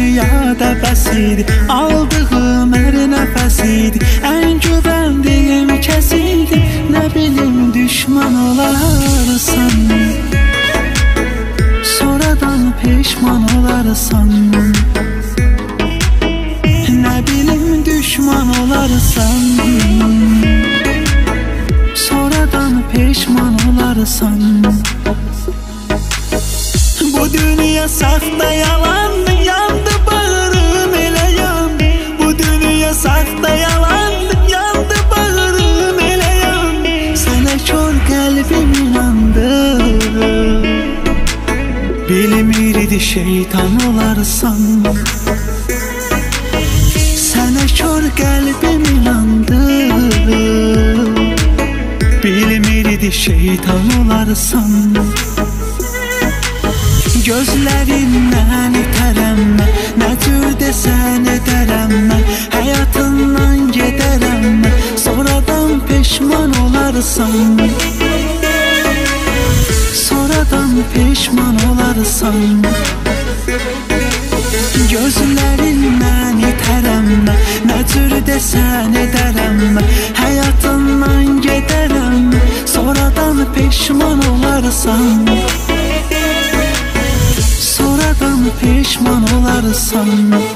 dünyada bəs idi, aldığım hər nəfəs idi, ən güvəndiyim kəs idi. Nə bilim düşman olarsan, sonradan peşman olarsan. Nə bilim düşman olarsan, sonradan peşman olarsan. Bu dünya saxta yalandı, yandı bağrım elə yandı. Bu dünya saxta yalandı, yandı bağrım elə yandı. Sənə kör qəlbim inandı, bilmirdi şeytan olarsan. Sənə kör qəlbim inandı, bilmirdi şeytan olarsan. Gözlərindən itərəm mən, nə cür desən edərəm mən. Həyatından gedərəm mən, sonradan peşman olarsan. Sonradan peşman olarsan. Gözlərindən itərəm mən, nə cür desən edərəm mən. Həyatından gedərəm mən, sonradan peşman olarsan. Sonradan peşman olarsan.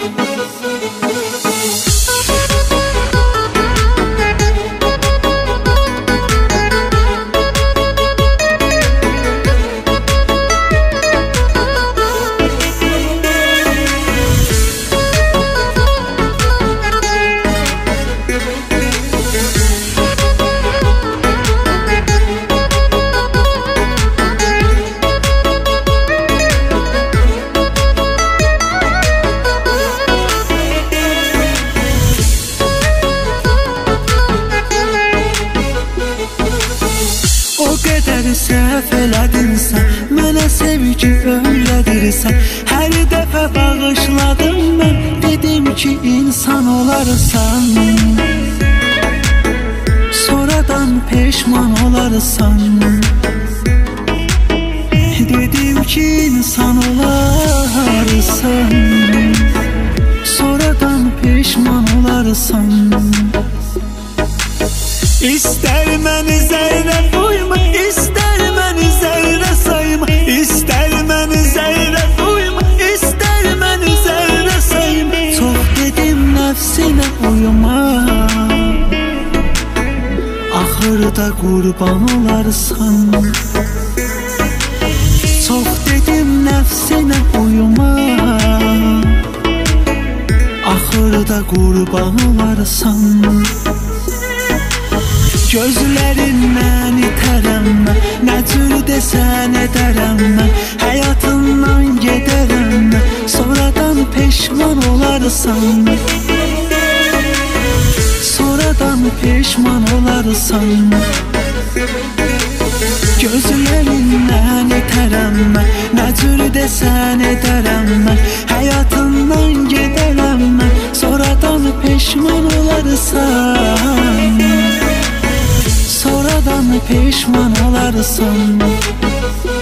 O qədər səhv elədinsən, mənə sevgi öyrədirsən. Hər dəfə bağışladım mən, dedim ki insan olarsan. Sonradan peşman olarsan. Dedim ki insan olarsan. Sonradan peşman olarsan. İstər məni zərrə duyma, istər məni zərrə sayma. İstər məni zərrə duyma, istər məni zərrə sayma. Çox dedim nəfsinə uyuma, axırda qurban olarsan. Çox dedim nəfsinə uyuma, axırda qurban olarsan. Gözlərindən itərəm mən, nə cür desən edərəm mən. Həyatından gedərəm mən, sonradan peşman olarsan. Sonradan peşman olarsan. Gözlərindən itərəm mən, nə cür desən edərəm mən. Həyatından gedərəm mən, sonradan peşman olarsan. Sonradan peşman olarsan.